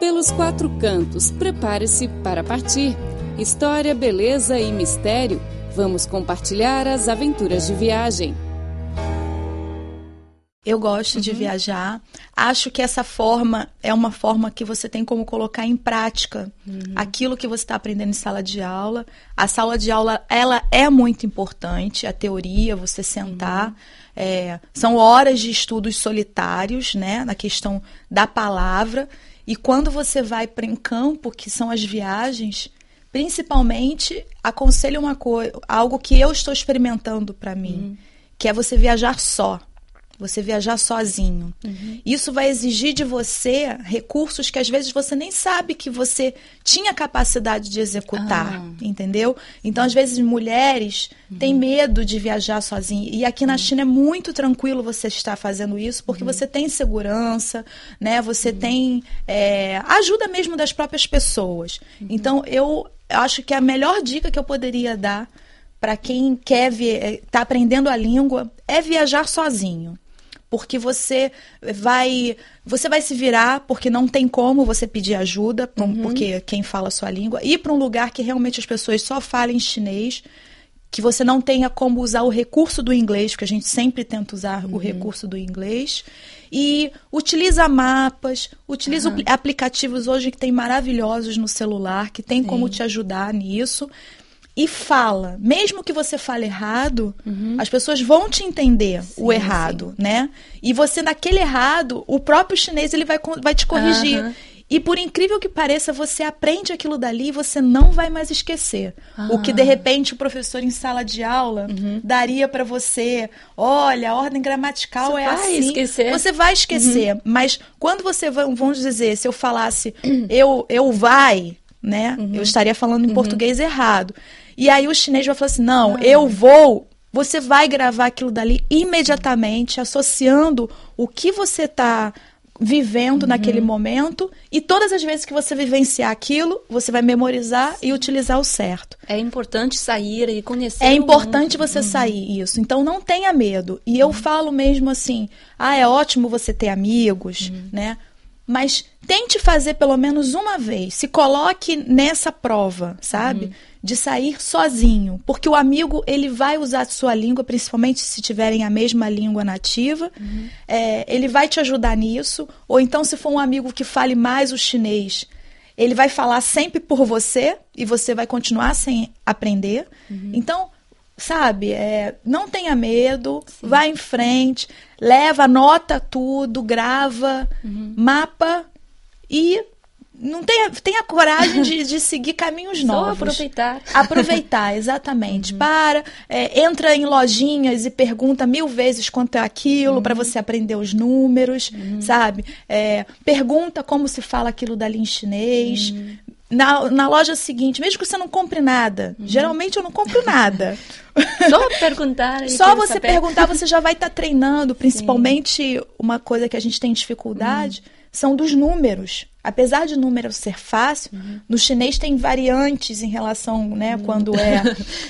Pelos quatro cantos, prepare-se para partir. História, beleza e mistério. Vamos compartilhar as aventuras de viagem. Eu gosto de viajar. Acho que essa forma é uma forma que você tem como colocar em prática aquilo que você está aprendendo em sala de aula. A sala de aula, ela é muito importante, a teoria, você sentar. São horas de estudos solitários, né, na questão da palavra. E quando você vai para em campo, que são as viagens, principalmente, aconselho algo que eu estou experimentando para mim, que é você viajar só. Você viajar sozinho. Isso vai exigir de você recursos que às vezes você nem sabe que você tinha capacidade de executar, entendeu? Então, às vezes, mulheres têm medo de viajar sozinha. E aqui na China é muito tranquilo você estar fazendo isso, porque você tem segurança, né? Você tem ajuda mesmo das próprias pessoas. Então, eu acho que a melhor dica que eu poderia dar para quem quer tá aprendendo a língua é viajar sozinho. Porque você vai se virar, porque não tem como você pedir ajuda, porque quem fala a sua língua, ir para um lugar que realmente as pessoas só falem chinês, que você não tenha como usar o recurso do inglês, porque a gente sempre tenta usar o recurso do inglês, e utiliza mapas, utiliza aplicativos hoje que tem maravilhosos no celular, que tem como te ajudar nisso. E fala, mesmo que você fale errado, as pessoas vão te entender o errado, né? E você, naquele errado, o próprio chinês ele vai te corrigir. E por incrível que pareça, você aprende aquilo dali e você não vai mais esquecer. O que, de repente, o professor em sala de aula daria para você, olha, a ordem gramatical é assim. Esquecer. Você vai esquecer. Mas quando você, vamos dizer, se eu falasse eu vai, né? Eu estaria falando em português errado. E aí o chinês vai falar assim, não, eu vou. Você vai gravar aquilo dali imediatamente, associando o que você está vivendo naquele momento, e todas as vezes que você vivenciar aquilo, você vai memorizar e utilizar o certo. É importante sair e conhecer. É importante você sair, isso. Então não tenha medo. E eu falo mesmo assim, é ótimo você ter amigos, né? Mas tente fazer pelo menos uma vez. Se coloque nessa prova, sabe? De sair sozinho. Porque o amigo, ele vai usar a sua língua, principalmente se tiverem a mesma língua nativa. Ele vai te ajudar nisso. Ou então, se for um amigo que fale mais o chinês, ele vai falar sempre por você e você vai continuar sem aprender. Então, sabe, não tenha medo, vá em frente, anota tudo, grava, mapa e não tenha coragem de seguir caminhos novos. Só aproveitar. Aproveitar, exatamente. Entra em lojinhas e pergunta 1000 vezes quanto é aquilo para você aprender os números, sabe? Pergunta como se fala aquilo dali em chinês. Na loja seguinte, mesmo que você não compre nada, geralmente eu não compro nada. Só perguntar. Só você perguntar, você já vai estar treinando. Principalmente, uma coisa que a gente tem dificuldade são dos números. Apesar de número ser fácil, no chinês tem variantes em relação, né, quando é.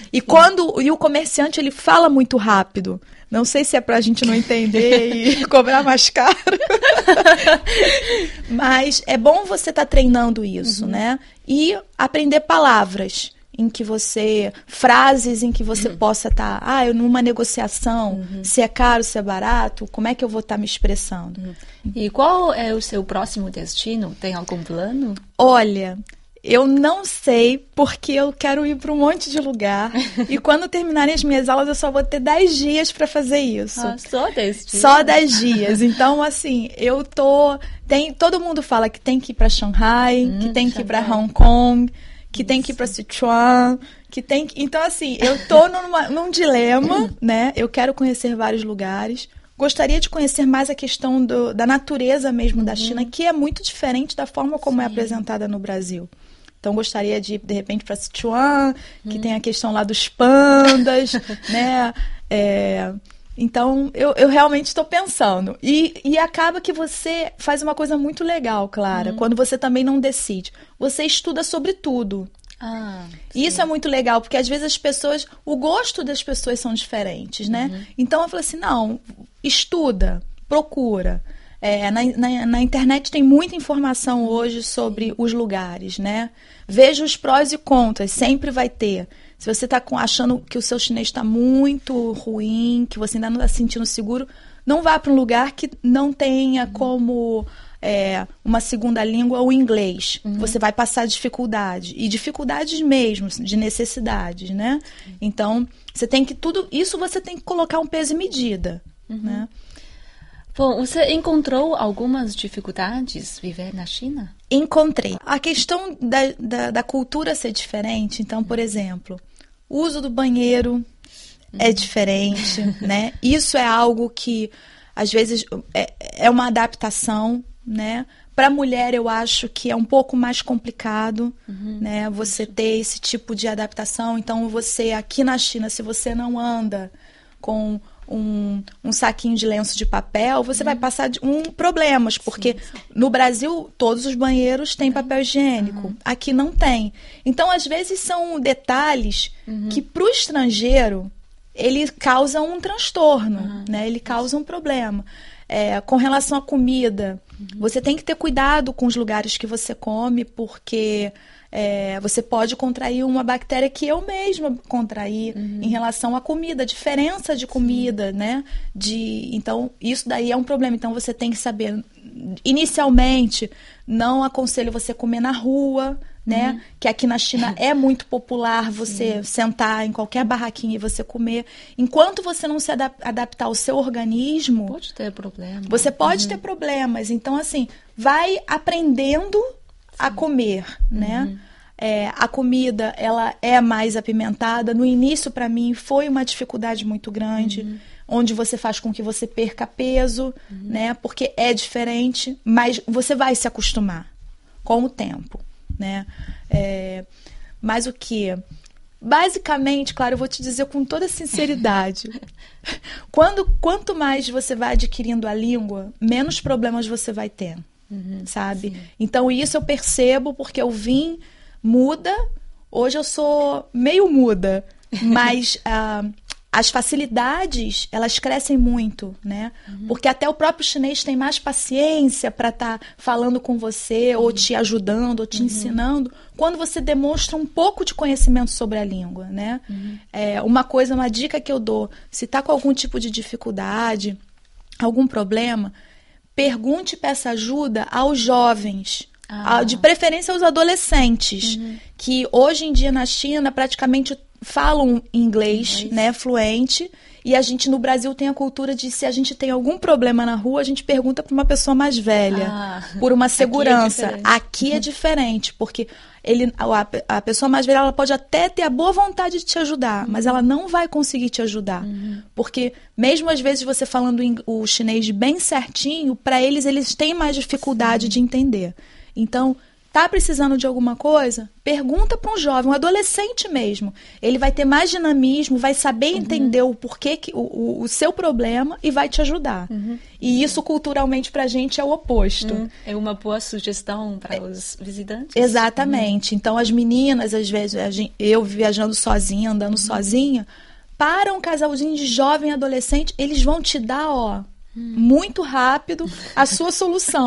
E o comerciante, ele fala muito rápido. Não sei se é pra gente não entender e cobrar mais caro. Mas é bom você estar treinando isso, né? E aprender palavras frases em que você possa estar, numa negociação, se é caro, se é barato, como é que eu vou estar me expressando? E qual é o seu próximo destino? Tem algum plano? Olha, eu não sei, porque eu quero ir para um monte de lugar. E quando terminarem as minhas aulas, eu só vou ter 10 dias para fazer isso. Só 10 dias? Só 10 dias. Então, assim, todo mundo fala que tem que ir para Shanghai, que tem que ir para Hong Kong, que tem que ir para Sichuan, Então, assim, eu tô num dilema, né? Eu quero conhecer vários lugares. Gostaria de conhecer mais a questão da natureza mesmo da China, que é muito diferente da forma como é apresentada no Brasil. Então, gostaria de ir, de repente, para Sichuan, que tem a questão lá dos pandas, né? Então, eu realmente estou pensando. E acaba que você faz uma coisa muito legal, Clara, quando você também não decide. Você estuda sobre tudo. E isso é muito legal, porque às vezes o gosto das pessoas são diferentes, né? Então, eu falo assim, não, estuda, procura. Na internet tem muita informação hoje sobre os lugares, né? Veja os prós e contras, sempre vai ter. Se você está achando que o seu chinês está muito ruim, que você ainda não está se sentindo seguro, não vá para um lugar que não tenha como uma segunda língua o inglês. Você vai passar dificuldade. E dificuldades mesmo, de necessidades, né? Então, tudo isso você tem que colocar um peso e medida, né? Bom, você encontrou algumas dificuldades viver na China? Encontrei. A questão da cultura ser diferente, então, por exemplo, o uso do banheiro é diferente, né? Isso é algo que, às vezes, é uma adaptação, né? Para a mulher, eu acho que é um pouco mais complicado, né? Você ter esse tipo de adaptação. Então, você, aqui na China, se você não anda com um saquinho de lenço de papel, você vai passar problemas, porque no Brasil todos os banheiros têm papel higiênico, aqui não tem. Então, às vezes, são detalhes que para o estrangeiro ele causa um transtorno, né? Ele causa um problema. Com relação à comida, você tem que ter cuidado com os lugares que você come, porque você pode contrair uma bactéria que eu mesma contraí em relação à comida, diferença de comida, né? Então, isso daí é um problema. Então, você tem que saber, inicialmente, não aconselho você comer na rua, né? Que aqui na China é muito popular você sentar em qualquer barraquinha e você comer. Enquanto você não se adaptar ao seu organismo... Pode ter problema. Você pode ter problemas. Então, assim, vai aprendendo a comer, né? A comida, ela é mais apimentada. No início, para mim, foi uma dificuldade muito grande, onde você faz com que você perca peso, né? Porque é diferente, mas você vai se acostumar com o tempo, né? Mas o que? Basicamente, claro, eu vou te dizer com toda sinceridade, quanto mais você vai adquirindo a língua, menos problemas você vai ter. Sabe? Sim. Então, isso eu percebo porque eu vim muda, hoje eu sou meio muda, mas as facilidades, elas crescem muito, né? Porque até o próprio chinês tem mais paciência para estar falando com você, ou te ajudando, ou te ensinando, quando você demonstra um pouco de conhecimento sobre a língua, né? Uma dica que eu dou, se está com algum tipo de dificuldade, algum problema, pergunte e peça ajuda aos jovens, de preferência aos adolescentes, que hoje em dia na China praticamente falam inglês, né, fluente, e a gente no Brasil tem a cultura de, se a gente tem algum problema na rua, a gente pergunta para uma pessoa mais velha, por uma segurança. Aqui é diferente, porque a pessoa mais velha, ela pode até ter a boa vontade de te ajudar, mas ela não vai conseguir te ajudar, porque mesmo às vezes você falando o chinês bem certinho, para eles têm mais dificuldade de entender. Então, tá precisando de alguma coisa? Pergunta para um jovem, um adolescente mesmo. Ele vai ter mais dinamismo, vai saber entender o porquê, o seu problema, e vai te ajajudar. E isso, culturalmente, pra gente é o oposto. É uma boa sugestão para os visitantes. Exatamente. Então, as meninas, às vezes, eu viajando sozinha, andando sozinha, para um casalzinho de jovem e adolescente, eles vão te dar, muito rápido a sua solução.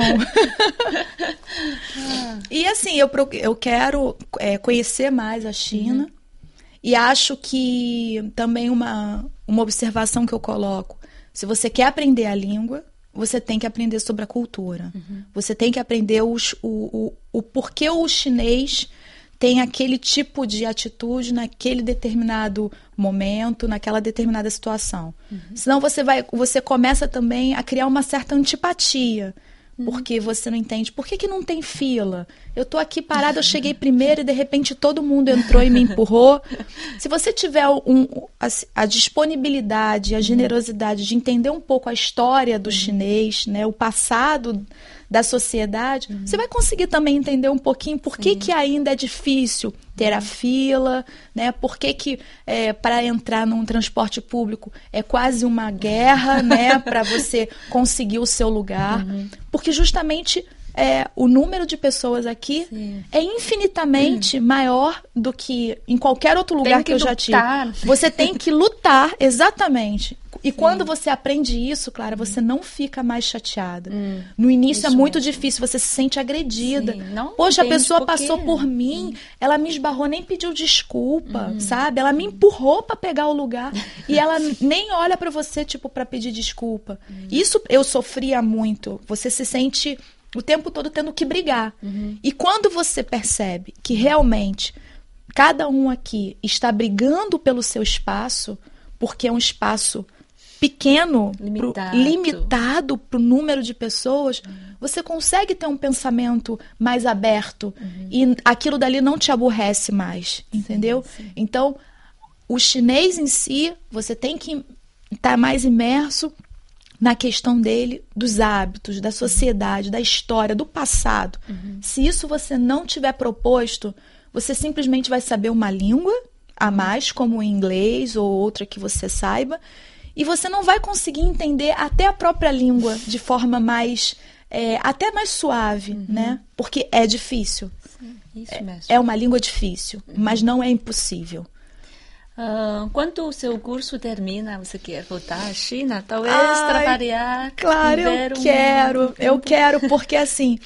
E assim, eu quero conhecer mais a China, e acho que também uma observação que eu coloco, se você quer aprender a língua, você tem que aprender sobre a cultura. Você tem que aprender o porquê o chinês tem aquele tipo de atitude naquele determinado momento, naquela determinada situação. Senão você começa também a criar uma certa antipatia, porque você não entende. Por que não tem fila? Eu tô aqui parada, eu cheguei primeiro e de repente todo mundo entrou e me empurrou. Se você tiver a disponibilidade, a generosidade de entender um pouco a história do chinês, né, o passado da sociedade, você vai conseguir também entender um pouquinho por que ainda é difícil ter a fila, né? Por que para entrar num transporte público é quase uma guerra, né? Para você conseguir o seu lugar. Porque justamente o número de pessoas aqui é infinitamente maior do que em qualquer outro lugar que eu já tive. Você tem que lutar, exatamente. E quando você aprende isso, Clara, você não fica mais chateada. No início é muito difícil, você se sente agredida. Poxa, a pessoa passou por mim, ela me esbarrou, nem pediu desculpa, sabe? Ela me empurrou para pegar o lugar e ela nem olha para você, tipo, para pedir desculpa. Isso eu sofria muito. Você se sente o tempo todo tendo que brigar. E quando você percebe que realmente cada um aqui está brigando pelo seu espaço, porque é um espaço pequeno, limitado para o número de pessoas, você consegue ter um pensamento mais aberto e aquilo dali não te aborrece mais, entendeu? Sim. Então, o chinês em si, você tem que estar mais imerso na questão dele, dos hábitos, da sociedade, da história, do passado. Se isso você não tiver proposto, você simplesmente vai saber uma língua a mais, como o inglês ou outra que você saiba, e você não vai conseguir entender até a própria língua de forma mais, até mais suave, né? Porque é difícil. Sim, isso mesmo. É uma língua difícil, mas não é impossível. Quando o seu curso termina, você quer voltar à China? Talvez trabalhar? Claro, eu quero, porque assim,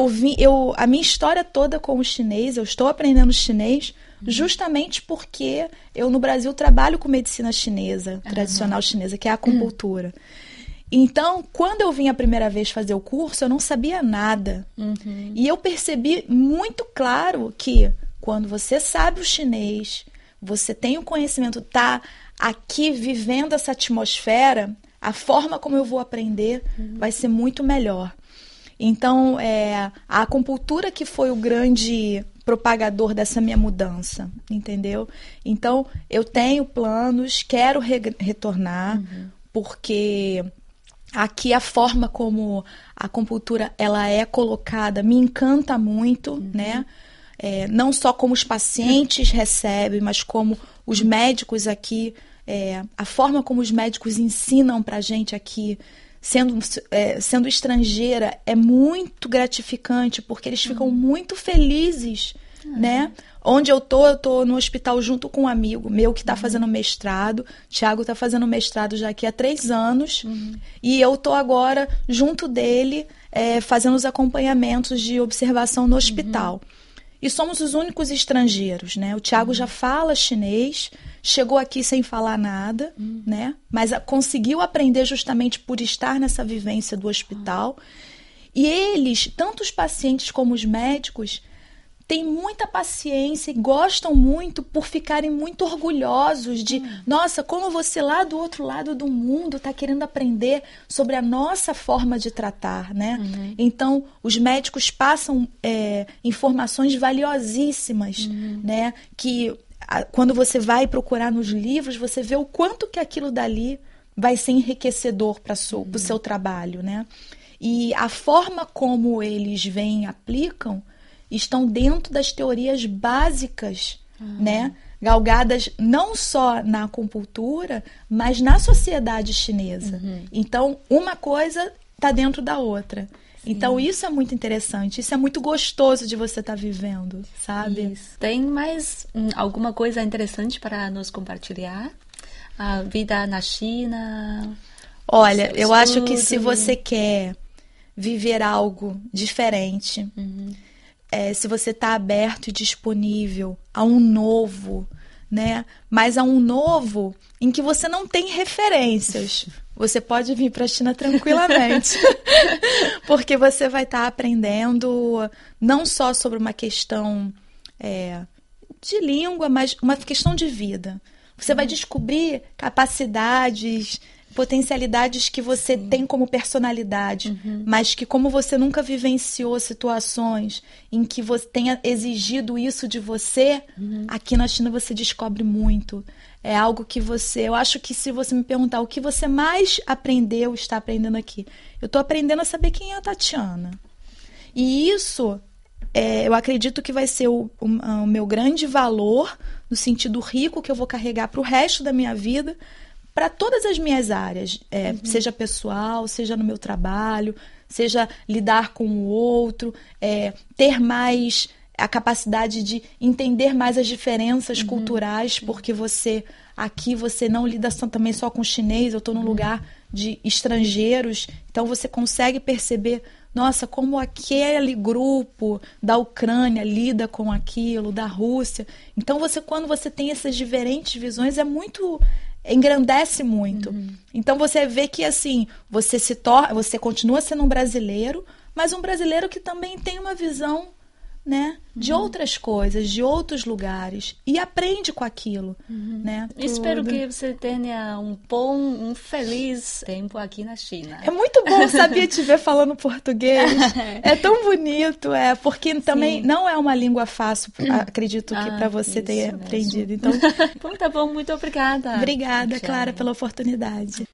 a minha história toda com o chinês, eu estou aprendendo chinês justamente porque eu no Brasil trabalho com medicina chinesa, tradicional chinesa, que é a acupuntura. Então, quando eu vim a primeira vez fazer o curso, eu não sabia nada. E eu percebi muito claro que quando você sabe o chinês, você tem o conhecimento, tá aqui vivendo essa atmosfera, a forma como eu vou aprender vai ser muito melhor. Então, a acupuntura que foi o grande propagador dessa minha mudança, entendeu? Então, eu tenho planos, quero retornar, porque aqui a forma como a acupuntura ela é colocada me encanta muito, né? Não só como os pacientes recebem, mas como os médicos aqui, a forma como os médicos ensinam pra gente aqui, sendo estrangeira, é muito gratificante, porque eles ficam muito felizes, né? Onde eu tô no hospital junto com um amigo meu que está fazendo mestrado. Thiago está fazendo mestrado já aqui há 3 anos. E eu tô agora junto dele, fazendo os acompanhamentos de observação no hospital. E somos os únicos estrangeiros, né? O Thiago já fala chinês, chegou aqui sem falar nada, né? Mas conseguiu aprender justamente por estar nessa vivência do hospital. E eles, tanto os pacientes como os médicos, têm muita paciência e gostam muito por ficarem muito orgulhosos de, nossa, como você lá do outro lado do mundo está querendo aprender sobre a nossa forma de tratar, né? Então, os médicos passam informações valiosíssimas, né? Que quando você vai procurar nos livros, você vê o quanto que aquilo dali vai ser enriquecedor para o seu trabalho, né? E a forma como eles vêm e aplicam estão dentro das teorias básicas, né? Galgadas não só na acupuntura, mas na sociedade chinesa. Então, uma coisa está dentro da outra. Sim. Então, isso é muito interessante. Isso é muito gostoso de você estar vivendo, sabe? Isso. Tem mais alguma coisa interessante para nos compartilhar? A vida na China? Olha, eu acho que se você quer viver algo diferente... se você está aberto e disponível a um novo, né? Mas a um novo em que você não tem referências, você pode vir para a China tranquilamente. Porque você vai estar aprendendo não só sobre uma questão de língua, mas uma questão de vida. Você vai descobrir capacidades, potencialidades que você tem como personalidade, mas que como você nunca vivenciou situações em que você tenha exigido isso de você, aqui na China você descobre muito. É algo que eu acho que se você me perguntar o que você mais está aprendendo aqui, eu estou aprendendo a saber quem é a Tatiana. E isso, eu acredito que vai ser o meu grande valor, no sentido rico que eu vou carregar para o resto da minha vida, para todas as minhas áreas, seja pessoal, seja no meu trabalho, seja lidar com o outro, ter mais a capacidade de entender mais as diferenças culturais, porque aqui você não lida também só com chinês, eu estou num lugar de estrangeiros, então você consegue perceber, nossa, como aquele grupo da Ucrânia lida com aquilo, da Rússia. Então, quando você tem essas diferentes visões, engrandece muito. Então, você vê que, assim, você continua sendo um brasileiro, mas um brasileiro que também tem uma visão, né, de outras coisas, de outros lugares, e aprende com aquilo, né? Espero que você tenha um feliz tempo aqui na China. É muito bom, sabia, te ver falando português. É tão bonito, porque também não é uma língua fácil, acredito que para você ter aprendido. Então, Bom, tá bom, muito obrigada. Obrigada, Clara, pela oportunidade.